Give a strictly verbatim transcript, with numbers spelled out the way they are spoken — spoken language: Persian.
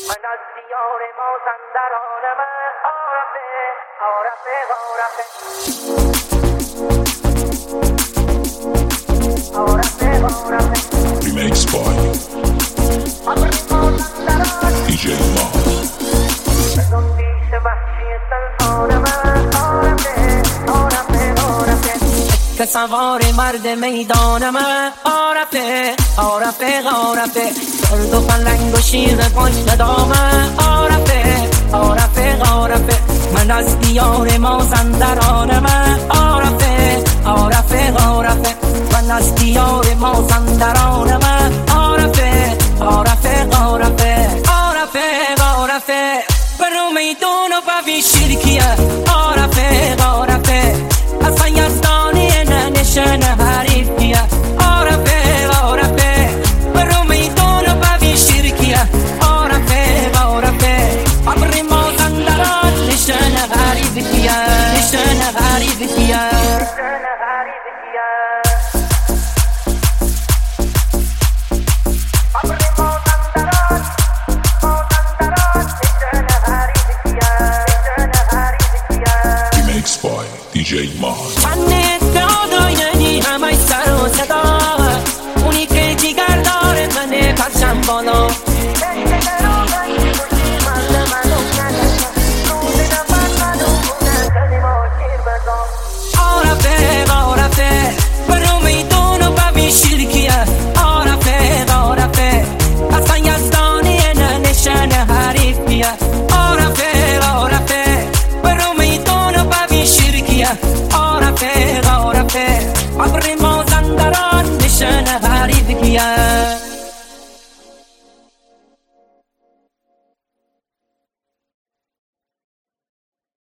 من از دیار مازندرانم عارفه عارفه عارفه عارفه عارفه Remix by دی جی Maz. که سوار مرد میدانم عارفه عارفه عارفه درد و پلنگ و شیر پشت دامم عارفه عارفه عارفه من از دیار مازندرانم عارفه عارفه عارفه من از دیار مازندرانم عارفه عارفه عارفه عارفه عارفه برو میدون و ببین شرکیه عارفه عارفه اصلا یزدانی ننشن حریفیه عارفه عارفه برو میدون و ببین شرکیه عارفه عارفه عبر مازندران نشن حریفیه نشن حریفیه دی جی Maz. من دادا یعنی همه سر و صدا اونی که جیگر داره منه پرچم بالا